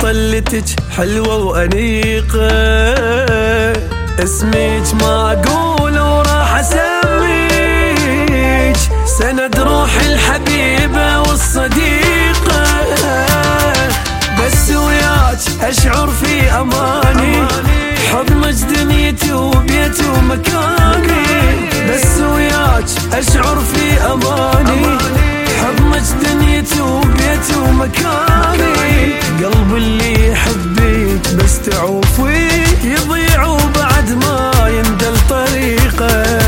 بطلتك حلوة وأنيقة، اسمك ما أقول وراح أسميك سند روحي الحبيبة والصديقة. بس وياك أشعر في أماني، حضنك دنيتي وبيتي ومكاني. بس وياك أشعر في أماني، حضنك دنيتي وبيتي ومكاني. قلب اللي يحبك بس تعوفي يضيع وبعد ما يندل طريقه.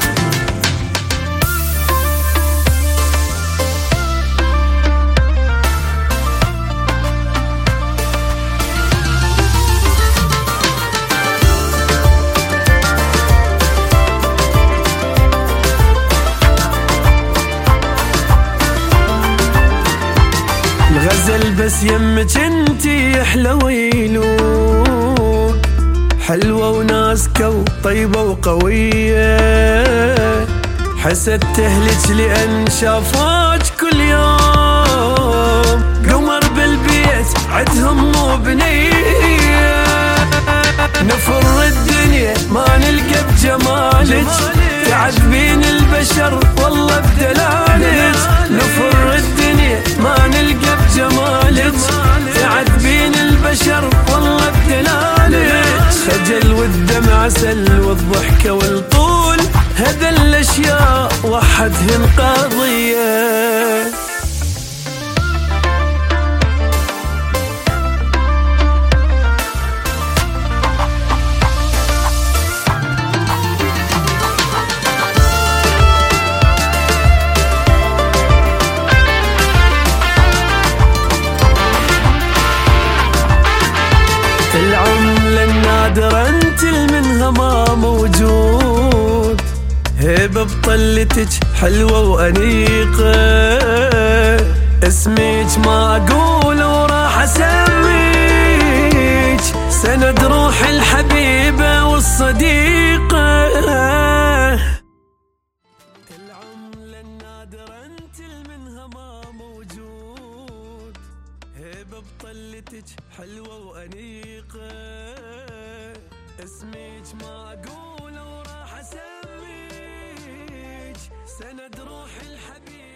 الغزل بس يمك انتي احلى ويلوك، حلوة وناسكة وطيبة وقوية. حسد تهلك لأن شافاك كل يوم، قمر بالبيت عدهم مو بنية. نفر الدنيا ما نلقى بجمالك، تعذبين البشر والله بدلالك. نفر الدنيا ما نلقى بجمالك، تعذبين البشر والله بدلالك. خجل والدمع عسل والضحكة والطول، هذا الأشياء وحدهن قضية. العملة النادرة انت منها ما موجود، هيبة بطلتك حلوة وأنيقة، اسمك ما أقول وراح أسميك سند روحي الحبيبة والصديقة. العملة النادرة انت منها ما موجود، هيبة بطلتك حلوة وأنيقة، اسمك ما أقول وراح أسميك سند روحي الحبيب.